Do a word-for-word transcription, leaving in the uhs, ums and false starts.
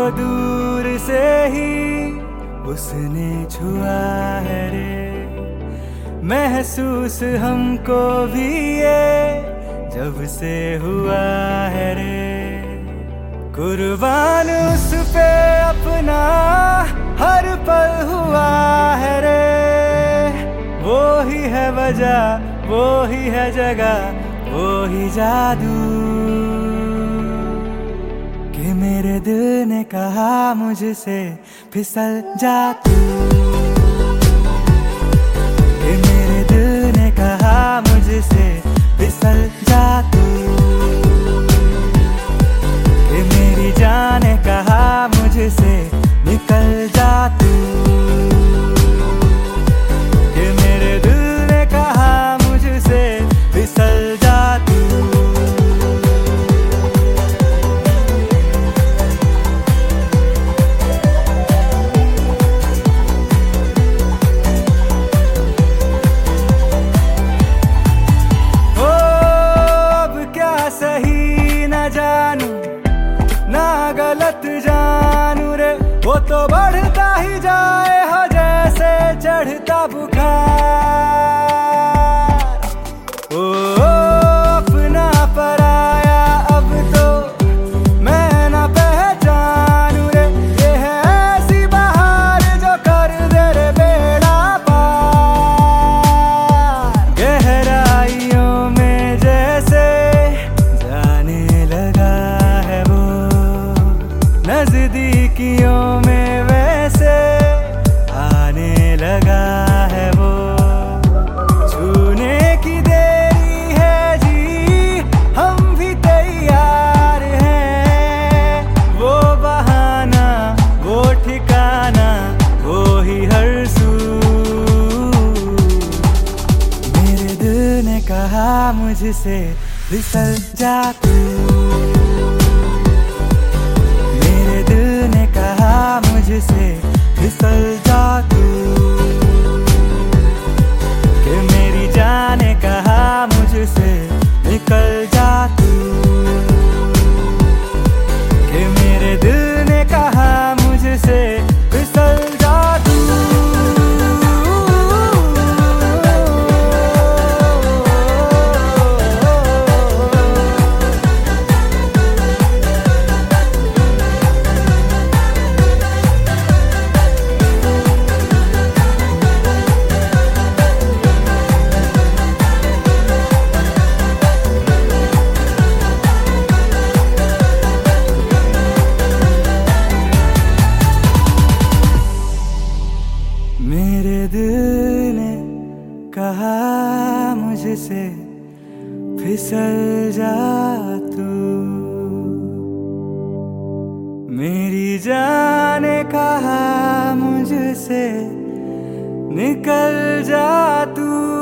दूर से ही उसने छुआ है रे, महसूस हमको भी ये जब से हुआ है रे। कुर्बान उस पे अपना हर पल हुआ है रे, वो ही है वजह, वो ही है जगह, वो ही जादू कि मेरे दिल ने कहा मुझसे फिसल जा तू, कि मेरे दिल ने कहा मुझसे फिसल जा तू, कि मेरी जान ने कहा मुझसे निकल जा तू, कि मेरे दिल ने कहा मुझसे फिसल जा तू। ओ अब क्या सही न जानू ना गलत जानू रे, वो तो बढ़ता ही जाए हो जैसे चढ़ता बुखार। ओ अपना पराया अब तो मैं ना पहचानू रे, ये है ऐसी बहार जो कर दे रे बेड़ा पार। गहराइयों में जैसे जाने लगा है वो, नजदीकियों में वैसे आने लगा है वो। छूने की देरी है जी, हम भी तैयार हैं, वो बहाना वो ठिकाना वो ही हर सू। मेरे दिल ने कहा मुझसे फिसल जा तू, मेरे दिल ने कहा मुझसे फिसल जा तू, कि मेरी जान ने कहा मुझसे निकल जा तू, कि मेरे दिल ने कहा मुझसे फिसल जा तू। मेरे दिल ने कहा मुझसे फिसल जा तू, मेरी जान ने कहा मुझसे निकल जा तू।